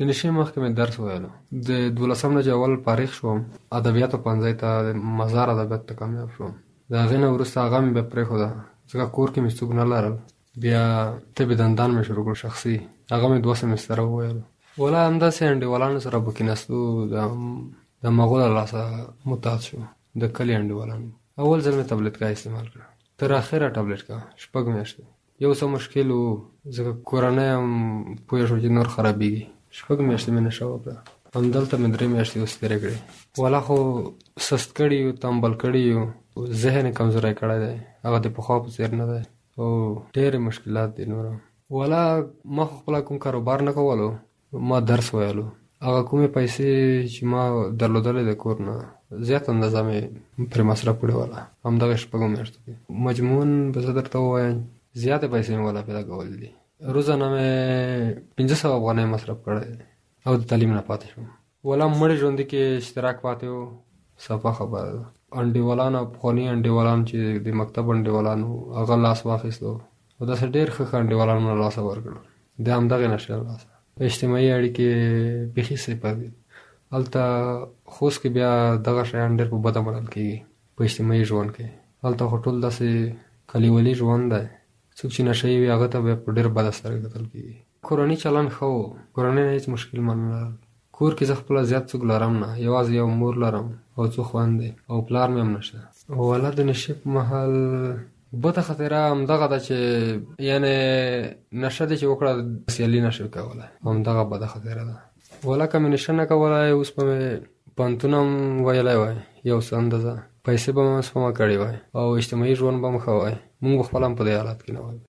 د نشې مخکې مې درس ویلو. د 12 نه اول فارغ شوم، ادبیاتو پوهنځي ته مزار ادبیات ته کامیاب شوم. د هغې نه وروسته هغه مې بیا پرېښوده ځکه کور کې مې څوک نه لرل. بیا طب دندان مې شروع کړ شخصي، هغه مې 2 سمستره وویلو. ولا همداسې انډیوالانو سره به کېناستو، د مغو له لاسه متحد شو، د کلي انډیوالانو. اول ځل مې تبلیتکا استعمال کړه، تر اخره تبلیتکا 6 میاشتې. یو څه مشکل و ځکه کورنۍ هم پوه شو چې نور خرابېږي. 6 میاشتې مې نشه وکړه. همدلته مې 3 میاشتې اوس تېرې کړې. ولا خو سست کړي یو، تنبل کړي یو، ذهن یې کمزوری کړی دی، هغه د پخوا په څېر نه دی او ډېرې مشکلات دي نور. ولا ما خو خپله کوم کاروبار نه کولو، ما درس ویلو. هغه کومې پیسې چې ما درلودلې د کور نه زیات اندازه مې پرې مصرف کړې وله همدغه 6 میاشتو کې. مجموعاً به زه درته ووایم زیاتې پیسې مې ولا پیدا کولې دي. روزانه مې 500 افغانۍ مصرف کړی او د تعلیم نه پاتې شوم. ولا مړې ژوندي کې اشتراک پاتې و، صفا خبره ده. انډیوالان او پخواني انډیوالان چې د مکتب انډیوالان وو هغه لاس واخیستو او داسې ډېر ښه انډیوالان مې له لاسه ورکړل د همدغې نشې له لاسه. اجتماعي اړیکې بیخي صفر دي. هلته خوست کې بیا دغه شیان ډېر په بده منل کېږي په اجتماعي ژوند کې. هلته خو ټول داسې کلیوالي ژوند دی، څوک چې نشهیي وي هغه ته بیا په ډېر بده سترګه کتل کېږي. کورني چلند ښه و، کورنۍ نه هېڅ مشکل من نه لرل. کور کې زه خپله زیات څوک لرم نه، یوازې یو مور لرم او 2 خویندې او پلار مې هم نشته. ولا د نشې په مهال بده خطره همدغه ده چې یعنې نشه دې چې وکړه سیالي نشي کولی، همدغه بده خطره ده. ولا که مې نشه نه کولی اوس به مې پوهنتون هم ویلی وای یو څه اندازه، پیسې به مې سپما کړې وای او اجتماعي ژوند به م ښه وای. مونږ به خپله هم په دې حالت کې نه وای.